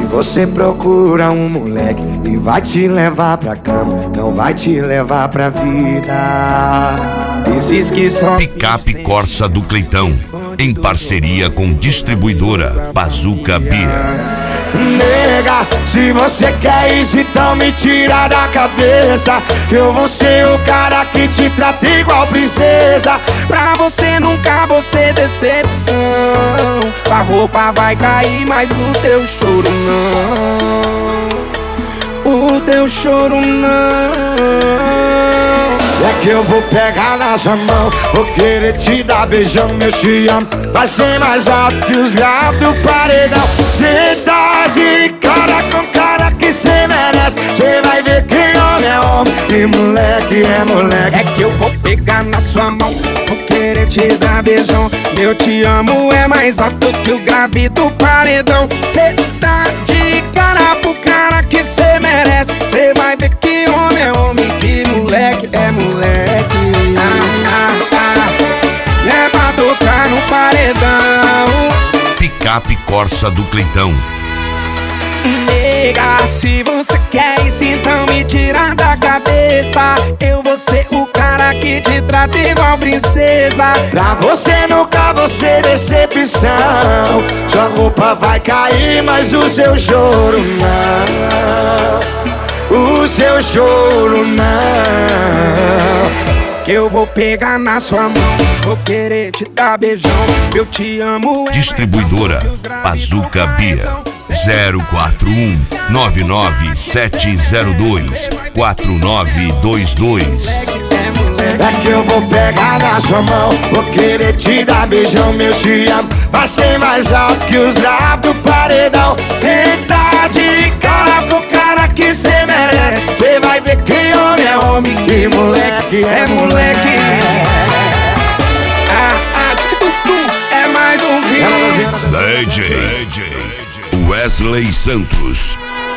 você procura um moleque e vai te levar pra cama, não vai te levar pra vida. Esses que são Picape Corsa do Cleitão, em parceria com distribuidora Bazooka Beer. Nega, se você quer isso, então me tira da cabeça que eu vou ser o cara que te trata igual princesa. Pra você nunca vou ser decepção. A roupa vai cair, mas o teu choro não. O teu choro não. É que eu vou pegar na sua mão, vou querer te dar beijão, meu te amo. Vai ser mais alto que os graves do paredão. Cê tá de cara com cara que cê merece. Cê vai ver que homem é homem e moleque é moleque. É que eu vou pegar na sua mão, vou querer te dar beijão. Meu te amo é mais alto que o grave do paredão. Cê tá de cara pro cara que cê merece. Cê vai ver que homem é homem, que moleque é moleque. É pra tocar no paredão. Picape Corsa do Cleitão. Nega, se você quer isso, então me tira da cabeça. Eu vou ser o cara que te trata igual princesa. Pra você nunca vou ser decepção. Sua roupa vai cair, mas o seu choro não. O seu choro não. Que eu vou pegar na sua mão, vou querer te dar beijão. Eu te amo é Distribuidora Bazooka Beer. 041 99702 4922. É que eu vou pegar na sua mão, vou querer te dar beijão, meu te amo. Vai ser mais alto que os graves do paredão. Cê tá de cara com cara que cê merece. Cê vai ver que homem é homem, que moleque é moleque. Diz que tudo é mais um vídeo. DJ Wesley Santos.